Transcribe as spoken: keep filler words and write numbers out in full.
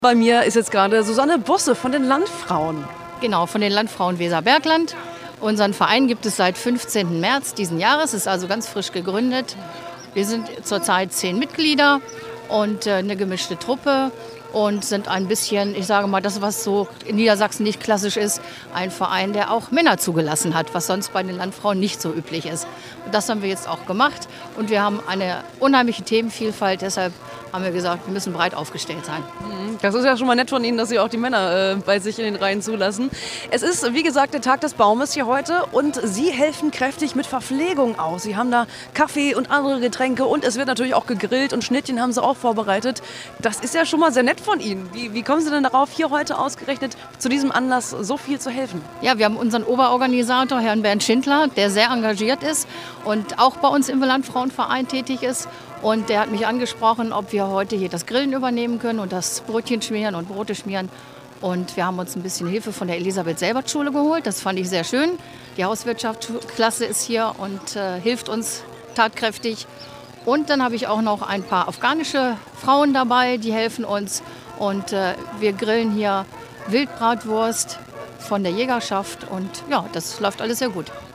Bei mir ist jetzt gerade Susanne Busse von den Landfrauen. Genau, von den Landfrauen Weserbergland. Unseren Verein gibt es seit fünfzehnten März diesen Jahres, ist also ganz frisch gegründet. Wir sind zurzeit zehn Mitglieder und äh, eine gemischte Truppe und sind ein bisschen, ich sage mal, das, was so in Niedersachsen nicht klassisch ist, ein Verein, der auch Männer zugelassen hat, was sonst bei den Landfrauen nicht so üblich ist. Und das haben wir jetzt auch gemacht und wir haben eine unheimliche Themenvielfalt, deshalb haben wir gesagt, wir müssen breit aufgestellt sein. Das ist ja schon mal nett von Ihnen, dass Sie auch die Männer äh, bei sich in den Reihen zulassen. Es ist, wie gesagt, der Tag des Baumes hier heute und Sie helfen kräftig mit Verpflegung aus. Sie haben da Kaffee und andere Getränke und es wird natürlich auch gegrillt und Schnittchen haben Sie auch vorbereitet. Das ist ja schon mal sehr nett von Ihnen. Wie, wie kommen Sie denn darauf, hier heute ausgerechnet zu diesem Anlass so viel zu helfen? Ja, wir haben unseren Oberorganisator, Herrn Bernd Schindler, der sehr engagiert ist und auch bei uns im Landfrauenverein tätig ist. Und der hat mich angesprochen, ob wir heute hier das Grillen übernehmen können und das Brötchen schmieren und Brote schmieren. Und wir haben uns ein bisschen Hilfe von der Elisabeth-Selbert-Schule geholt. Das fand ich sehr schön. Die Hauswirtschaftsklasse ist hier und äh, hilft uns tatkräftig. Und dann habe ich auch noch ein paar afghanische Frauen dabei, die helfen uns. Und äh, wir grillen hier Wildbratwurst von der Jägerschaft. Und ja, das läuft alles sehr gut.